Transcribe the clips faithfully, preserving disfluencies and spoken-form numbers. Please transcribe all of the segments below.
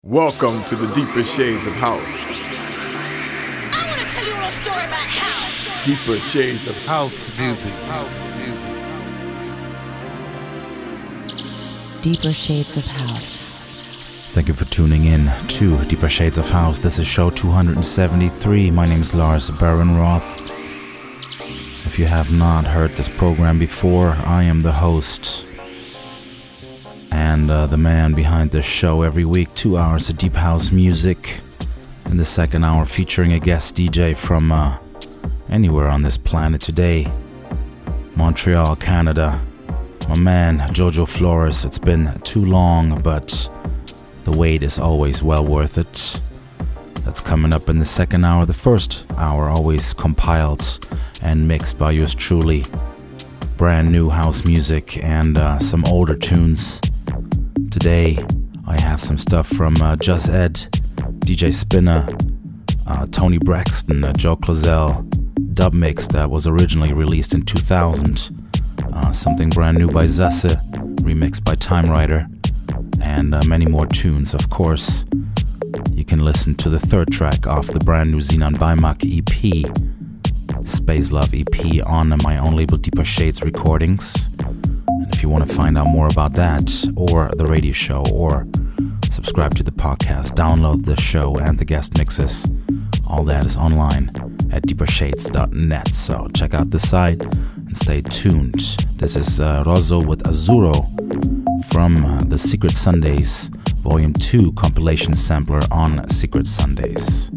Welcome to the Deeper Shades of House. I want to tell you a little story about house. Deeper Shades of House music. House music. Deeper Shades of House. Thank you for tuning in to Deeper Shades of House. This is show two hundred seventy-three. My name is Lars Barenroth. If you have not heard this program before, I am the host and uh, the man behind this show every week. Two hours of deep house music. In the second hour, featuring a guest D J from uh, anywhere on this planet today. Montreal, Canada. My man, Jojo Flores. It's been too long, but the wait is always well worth it. That's coming up in the second hour. The first hour always compiled and mixed by yours truly. Brand new house music and uh, some older tunes. Today, I have some stuff from uh, Just Ed, D J Spinner, uh, Tony Braxton, uh, Joe Clazel, dub mix that was originally released in two thousand. Uh, something brand new by Zasse, remixed by Time Rider, and uh, many more tunes. Of course, you can listen to the third track off the brand new Sinan Baimak E P, Space Love E P, on my own label Deeper Shades Recordings. And if you want to find out more about that, or the radio show, or subscribe to the podcast, download the show and the guest mixes, all that is online at deeper shades dot net. So check out the site and stay tuned. This is uh, Rosso with Azzurro from uh, the Secret Sundays Volume two compilation sampler on Secret Sundays.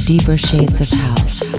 Deeper Shades of House.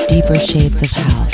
deeper shades of house.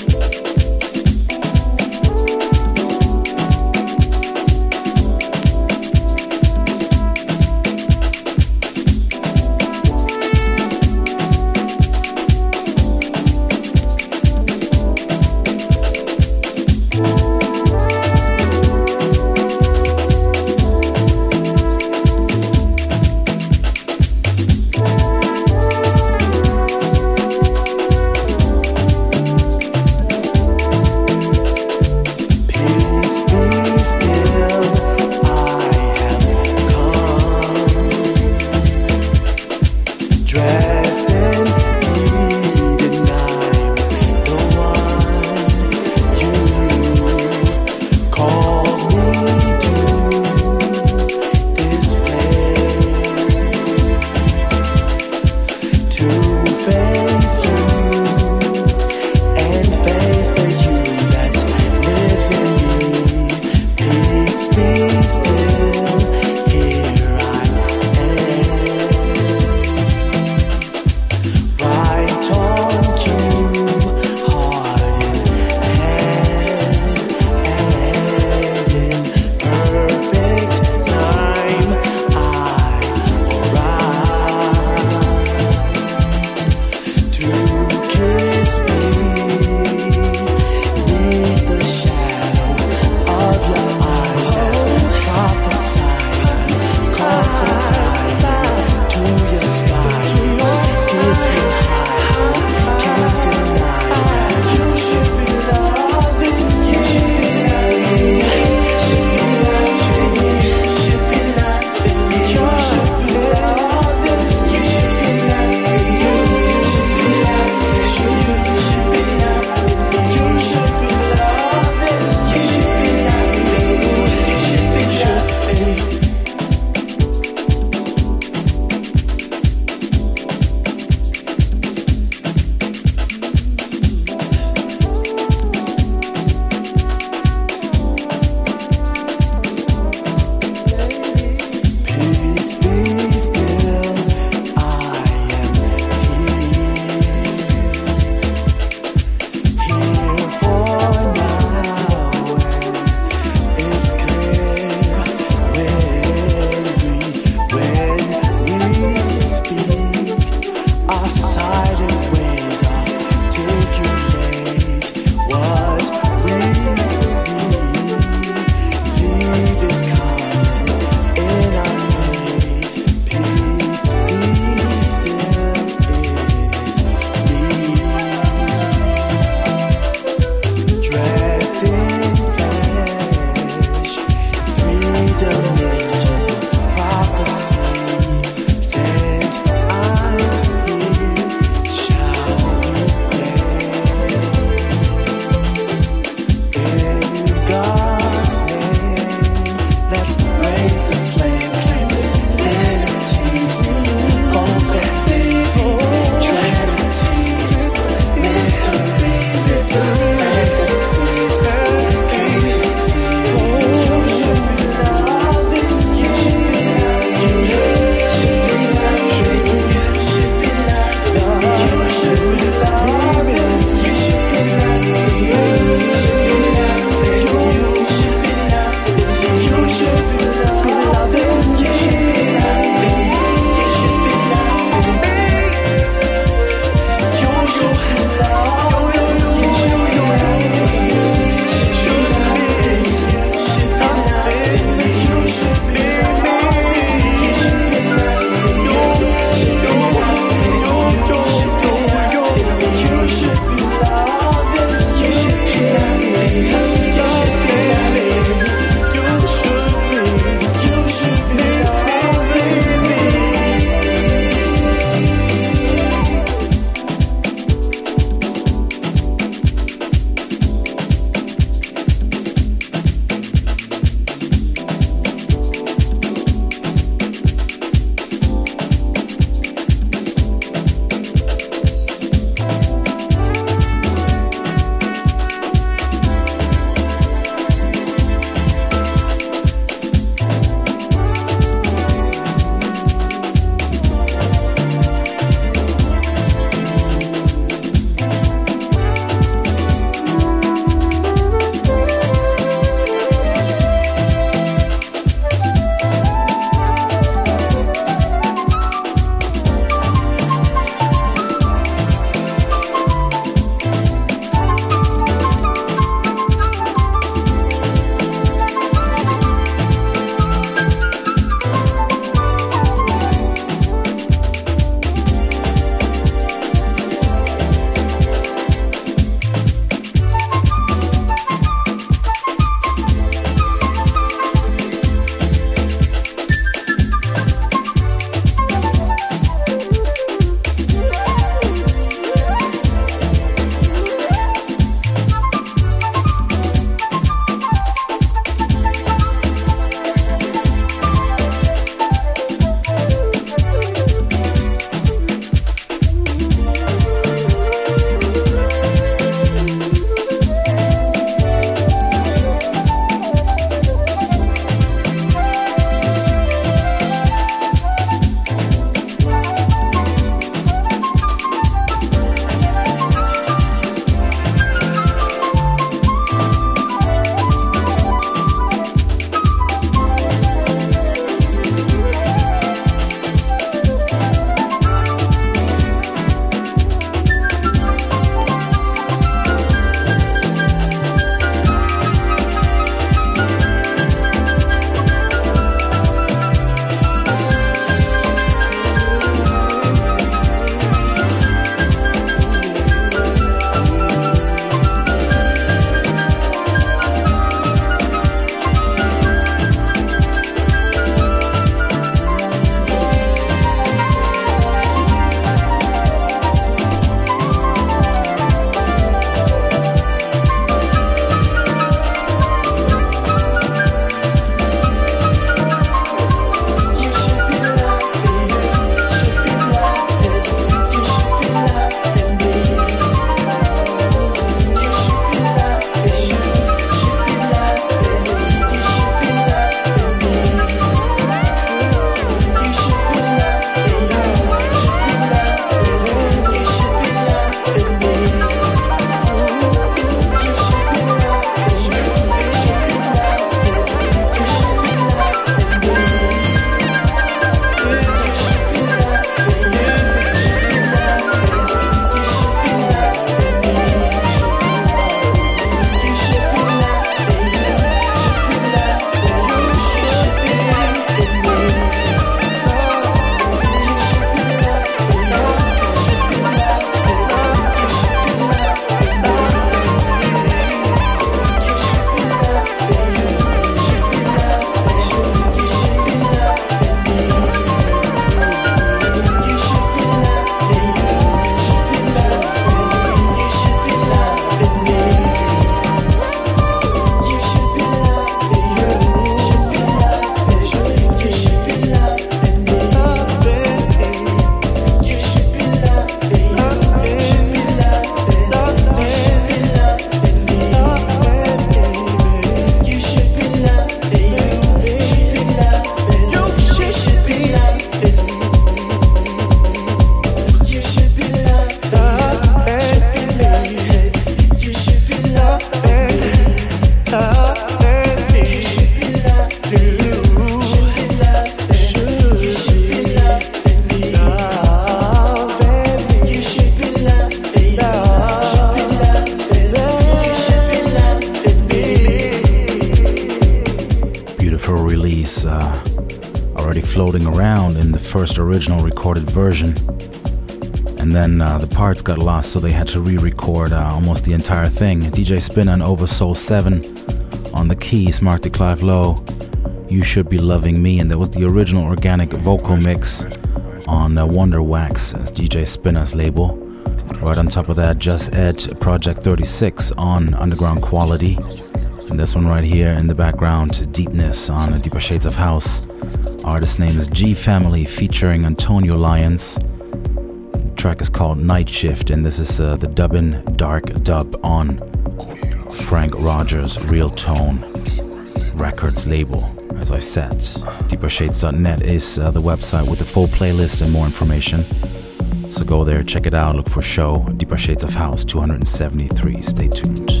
floating around in the first original recorded version. And then uh, the parts got lost, so they had to re-record uh, almost the entire thing. D J Spinna and Oversoul seven on the keys, Mark de Clive Lowe, You Should Be Loving Me, and there was the original organic vocal mix on uh, Wonder Wax as D J Spinna's label. Right on top of that, Just Ed, Project thirty-six on Underground Quality. And this one right here in the background, Deepness on uh, Deeper Shades of House. Artist name is G Family featuring Antonio Lyons. The track is called Night Shift, and this is uh, the Dubbin Dark Dub on Frank Rogers Real Tone Records label. As I said, deeper shades dot net is uh, the website with the full playlist and more information. So go there, check it out, look for show Deeper Shades of House two seventy-three. Stay tuned.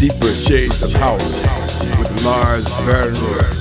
deeper shades of house with Lars Bernroyd.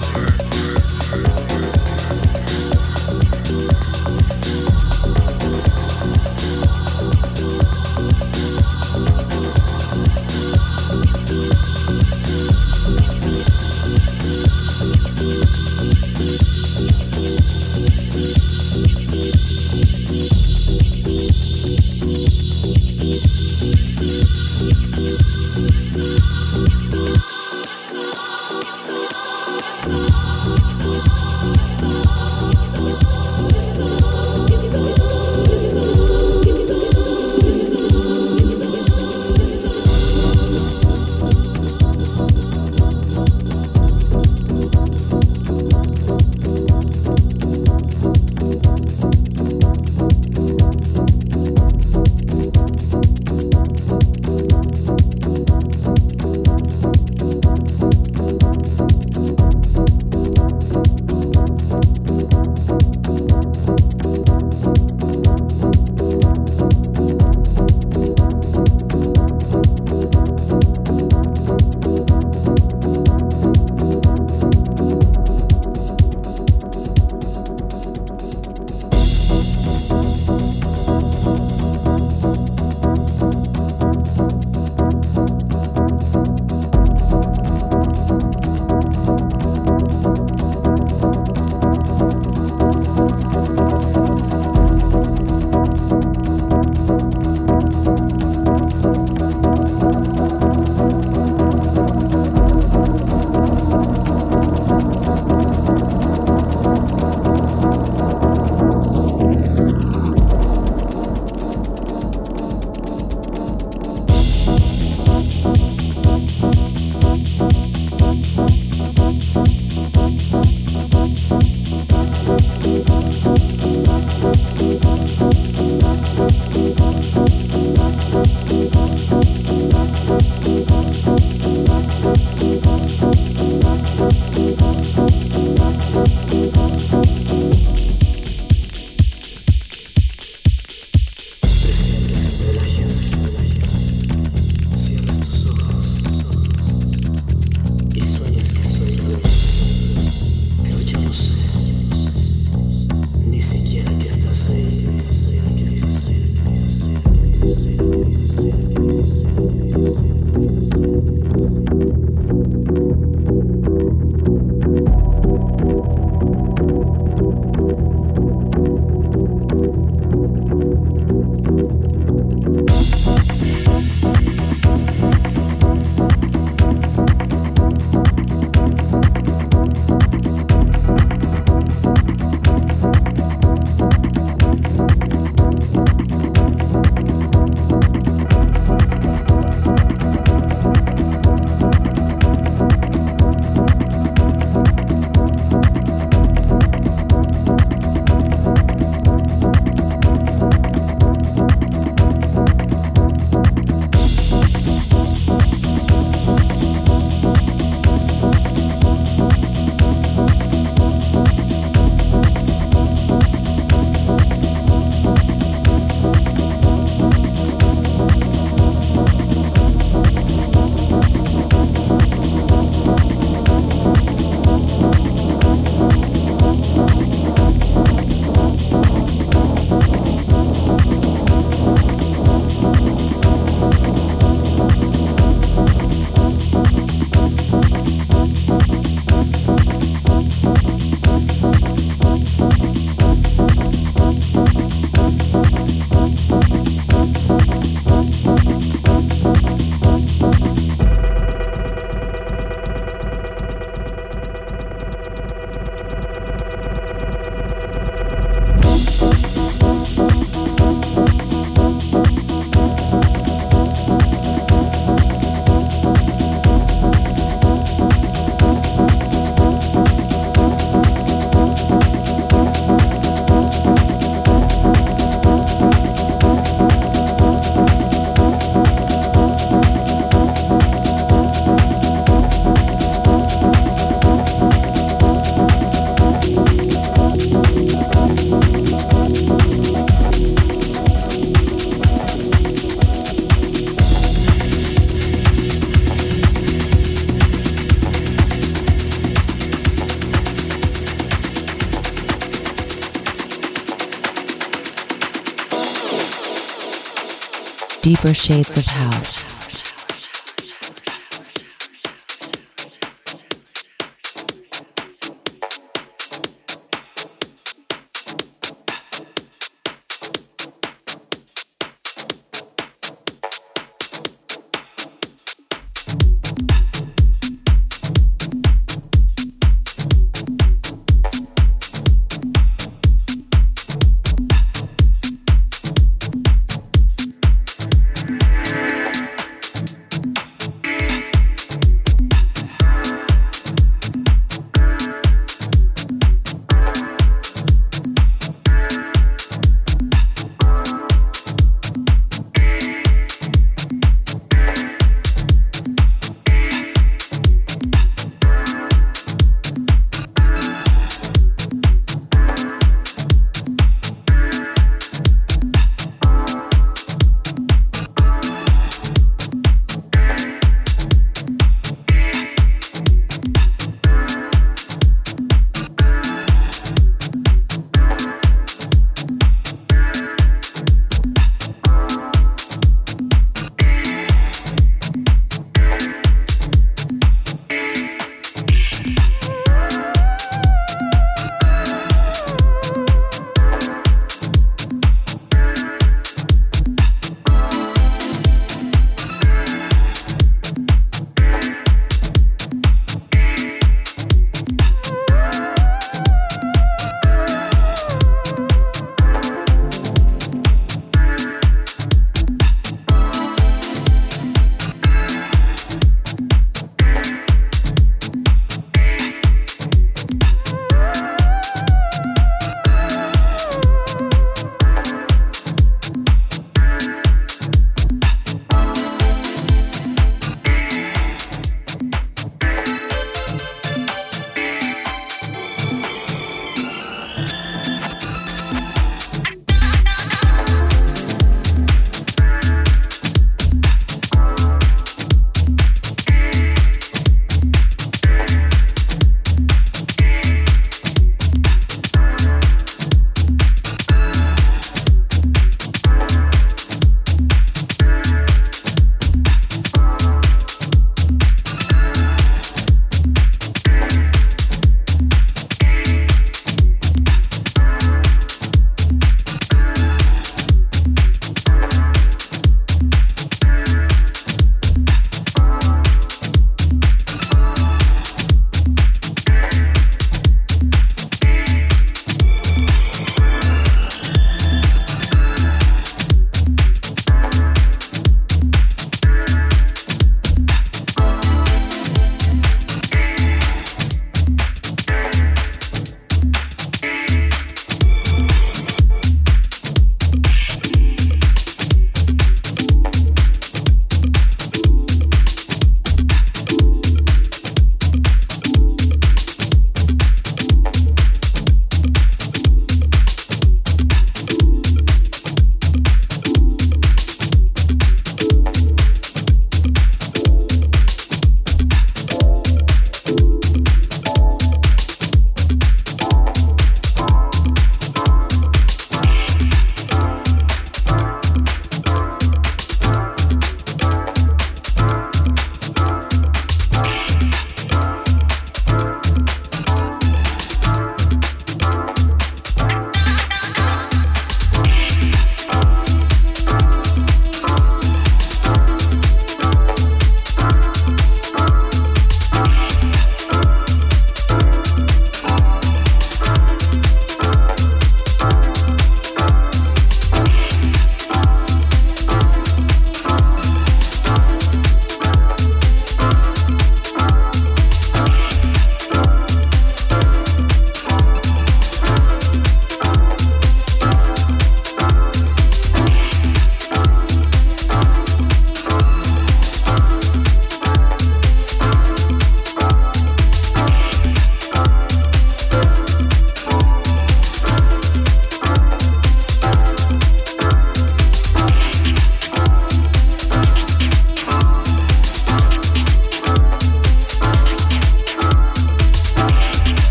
deeper shades of house.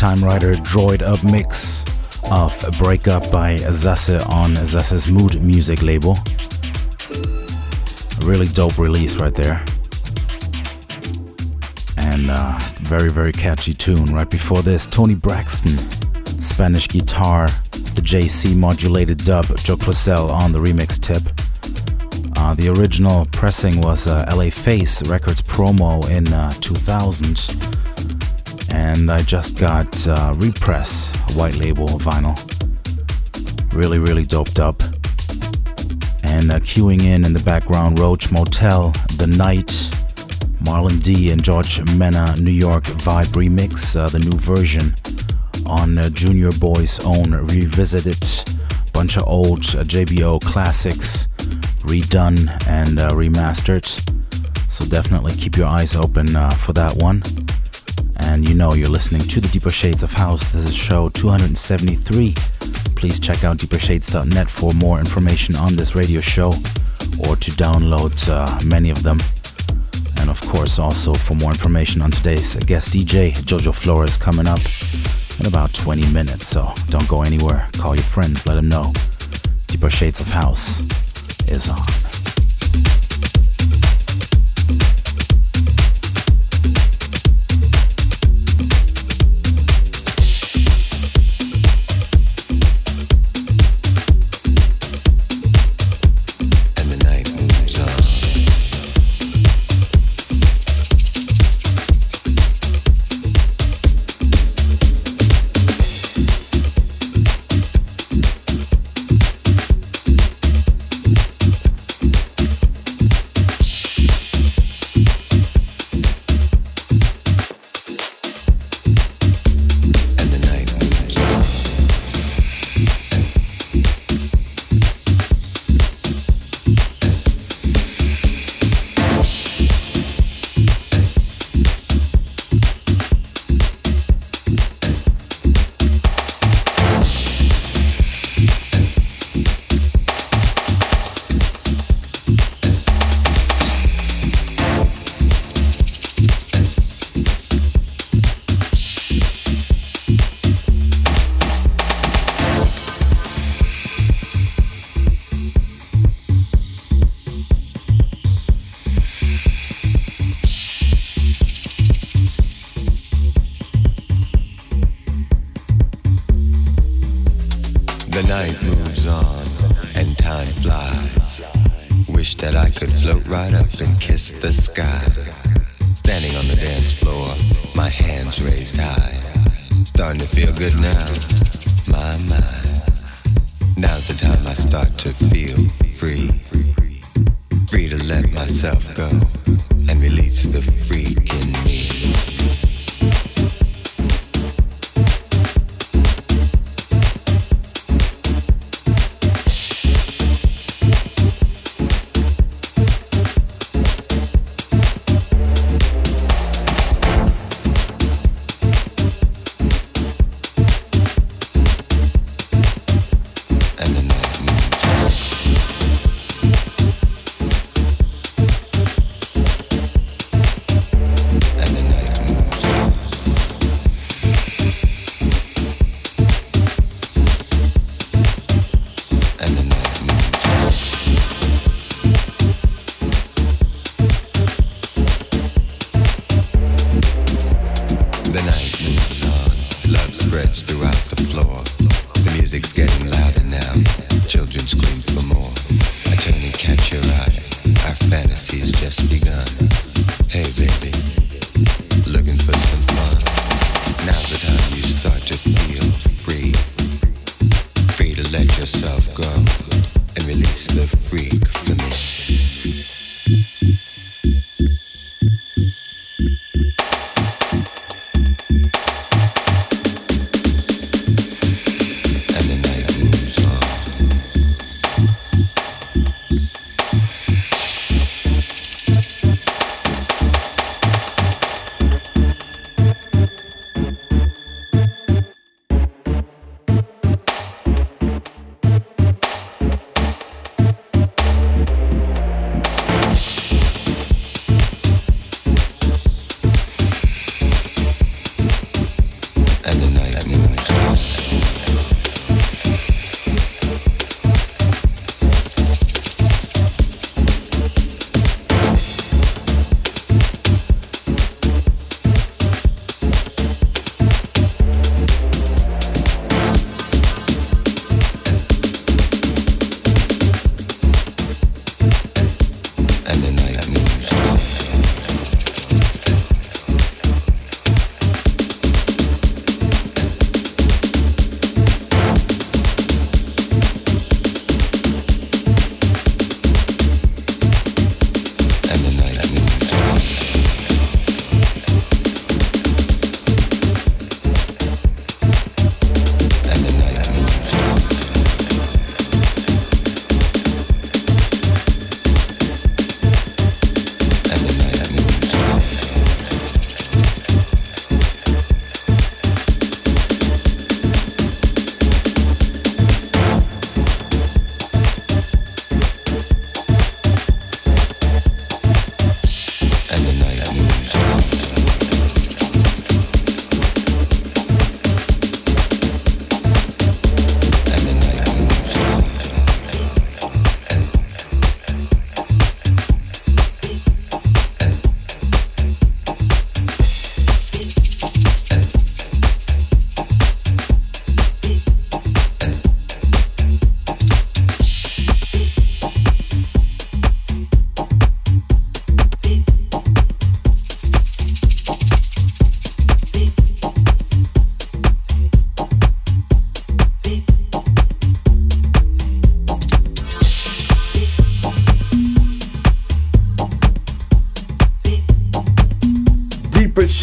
Time Rider Droid Up mix of Break Up by Zasse on Zasse's Mood Music label. A really dope release right there. And uh, very, very catchy tune. Right before this, Tony Braxton, Spanish guitar, the J C modulated dub, Joe Closell on the remix tip. Uh, the original pressing was uh, L A Face Records promo in uh, two thousand. And I just got uh, Repress, white label vinyl. Really, really doped up. And uh, queuing in in the background, Roach Motel, The Night, Marlon D and George Mena, New York Vibe remix, uh, the new version on uh, Junior Boy's own Revisited. Bunch of old uh, J B O classics redone and uh, remastered. So definitely keep your eyes open uh, for that one. And you know you're listening to the Deeper Shades of House. This is show two seventy-three. Please check out deeper shades dot net for more information on this radio show or to download uh, many of them. And of course also for more information on today's guest D J, Jojo Flores, coming up in about twenty minutes. So don't go anywhere. Call your friends, let them know. Deeper Shades of House is on.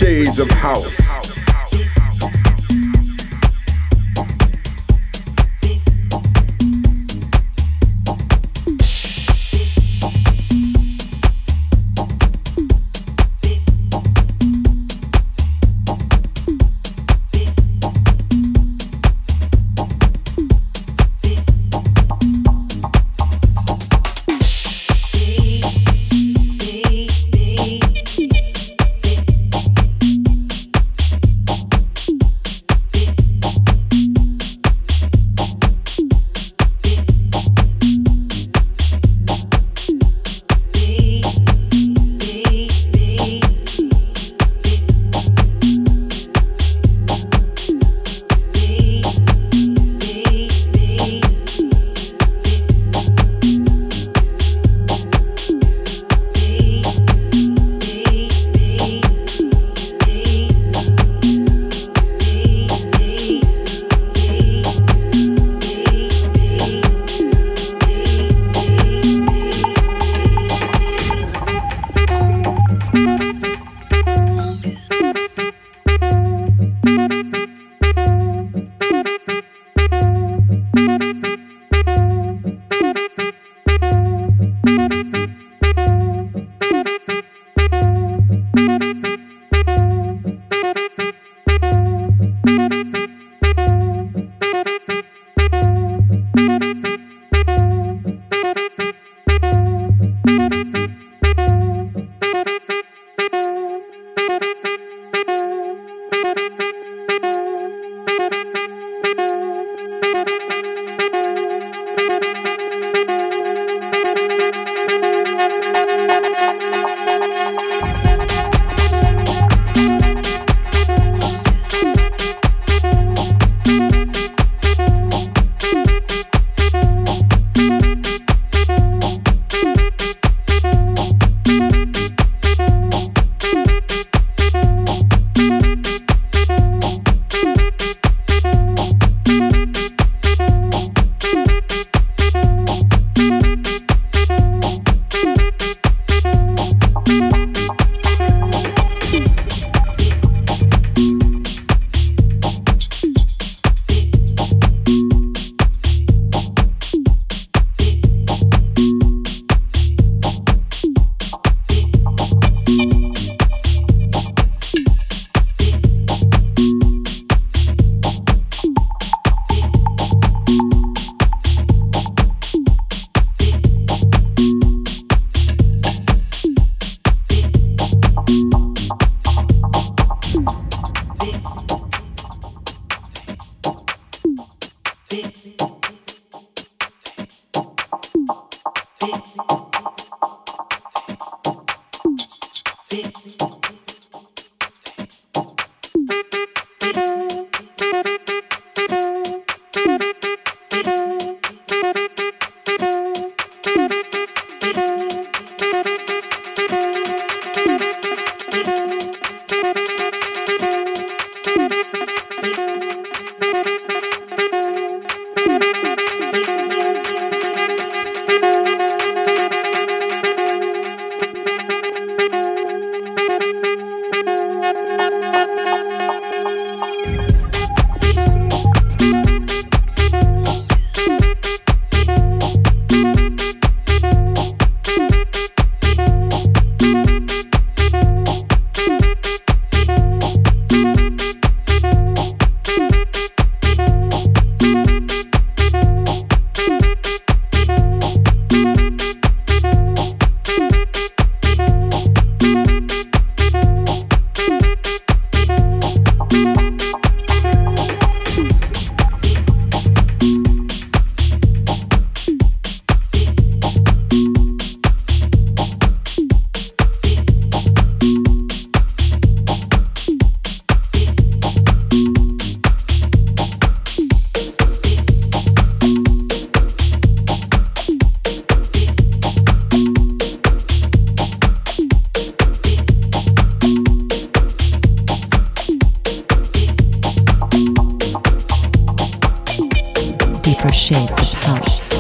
shades of house. Deeper shades of house.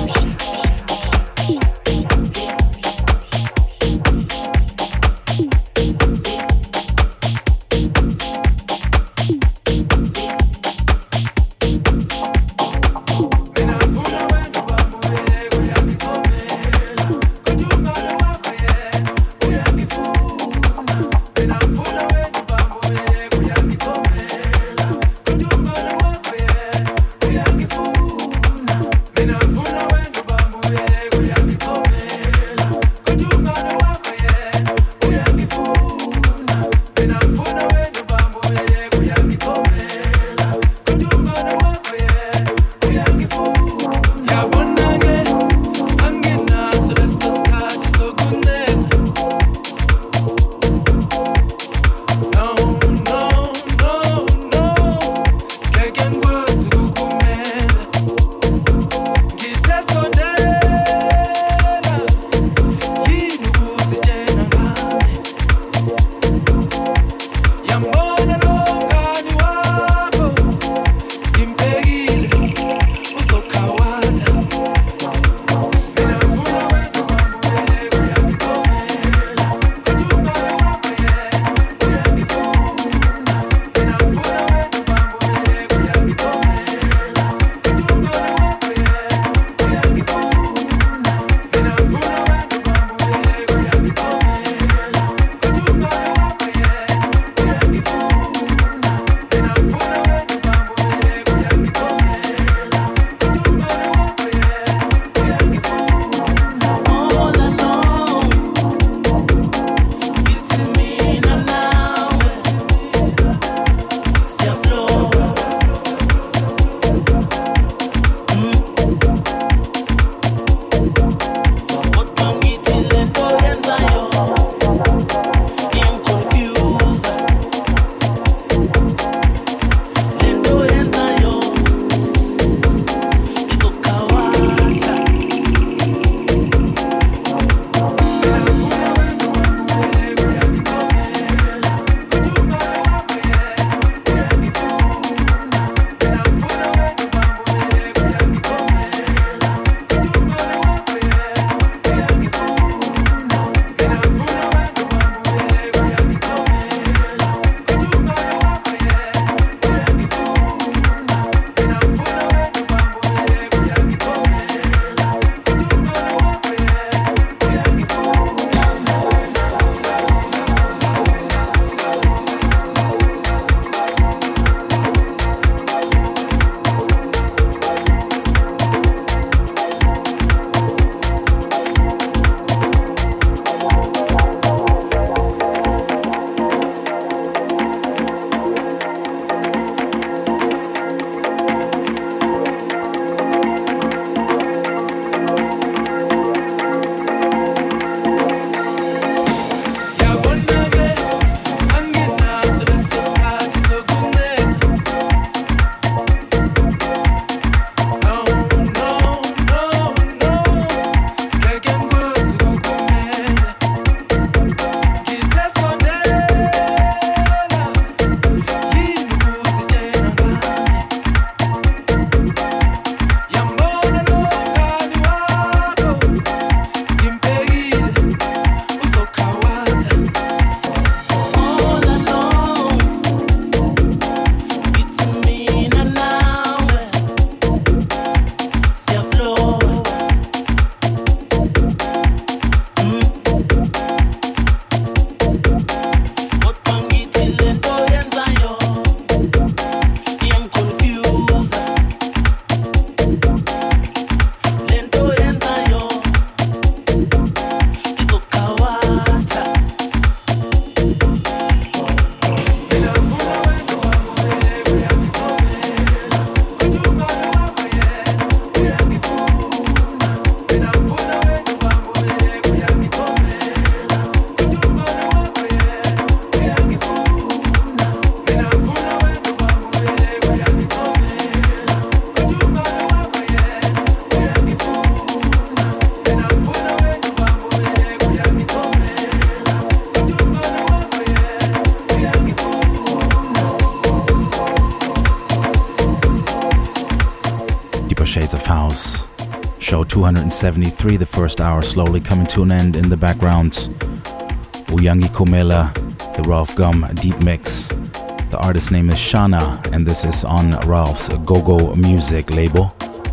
Shades of House. Show two hundred seventy-three, the first hour slowly coming to an end. In the background, Uyangi Komela, the Ralph Gum Deep Mix. The artist's name is Shana, and this is on Ralph's Go-Go Music label.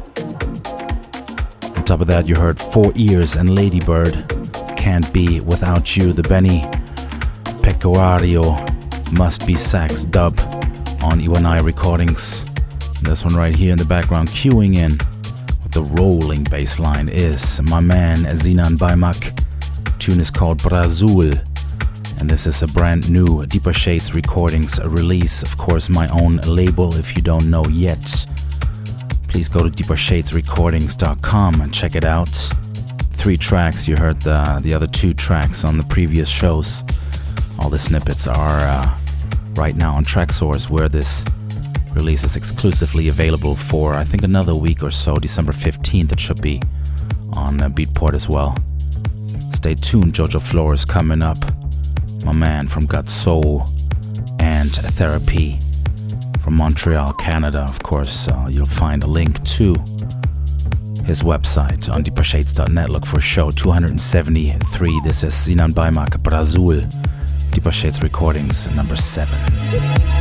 On top of that, you heard Four Ears and Ladybird, Can't Be Without You, the Benny Pecorario Must Be Sax dub on Iwanai Recordings. And this one right here in the background, queuing in with the rolling bass line, is my man Zinan Baimak. Tune is called Brazul, and this is a brand new Deeper Shades Recordings release. Of course, my own label. If you don't know yet, please go to deeper shades recordings dot com and check it out. Three tracks, you heard the, the other two tracks on the previous shows. All the snippets are uh, right now on Traxsource, where this release is exclusively available for, I think, another week or so. December fifteenth, it should be on uh, Beatport as well. Stay tuned, Jojo Flores coming up. My man from Gut Soul and Therapy from Montreal, Canada. Of course, uh, you'll find a link to his website on deeper shades dot net. Look for show two hundred seventy-three. This is Zinan Baimak, Brazul, Deeper Shades Recordings, number seven.